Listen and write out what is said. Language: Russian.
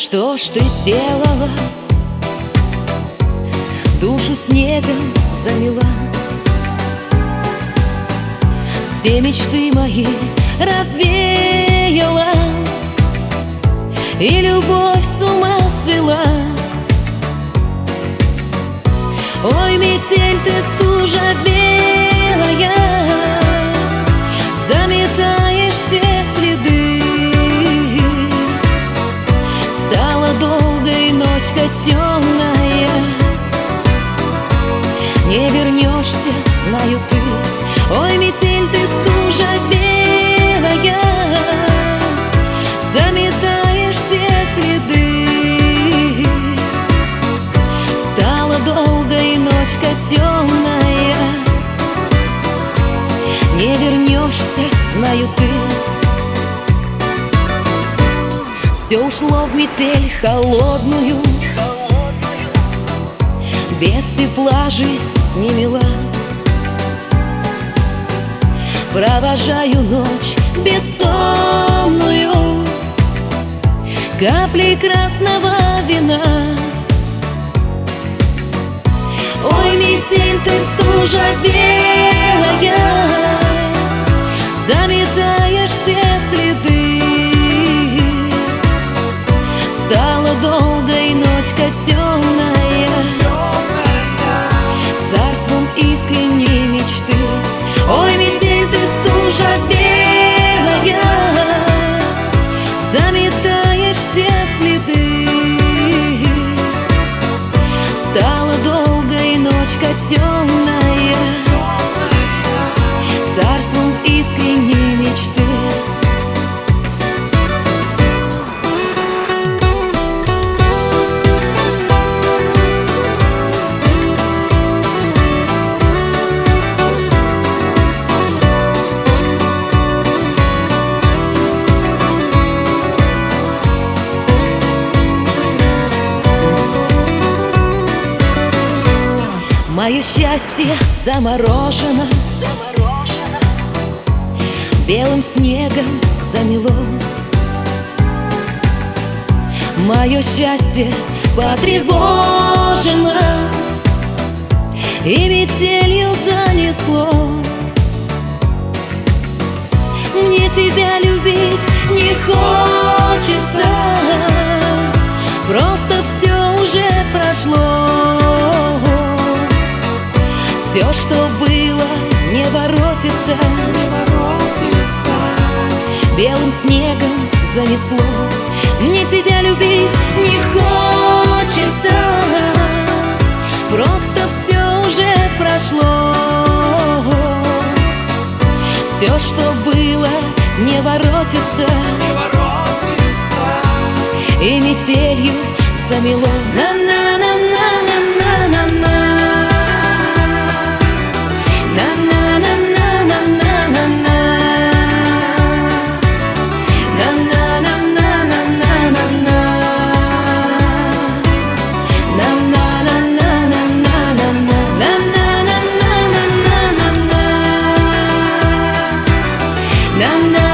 Что ж ты сделала? Душу снегом замела, все мечты мои развеяла, и любовь с ума свела. Ой, метель, ты стужа белая, заметаешь все следы. Стала долгой ночка темная, не вернешься, знаю ты. Ой, метель, ты стужа белая, заметаешь все следы. Стала долгой ночка темная, не вернешься, знаю ты. Все ушло в метель холодную, без тепла жизнь не мила. Провожаю ночь бессонную каплей красного вина. Ой, метель, ты стужа белая, заметаешь все следы. Стала долгой ночка темная, царством искренней мечты. Ой, метель, ты стужа белая, заметаешь все следы. Стала долгой ночка темная, царством искренней мечты. Мое счастье заморожено, белым снегом замело. Мое счастье потревожено, и метелью занесло. Мне тебя любить не хочется, просто все уже прошло. Все, что было, не воротится, белым снегом занесло. Мне тебя любить не хочется, просто все уже прошло. Все, что было, не воротится, и метелью замело. На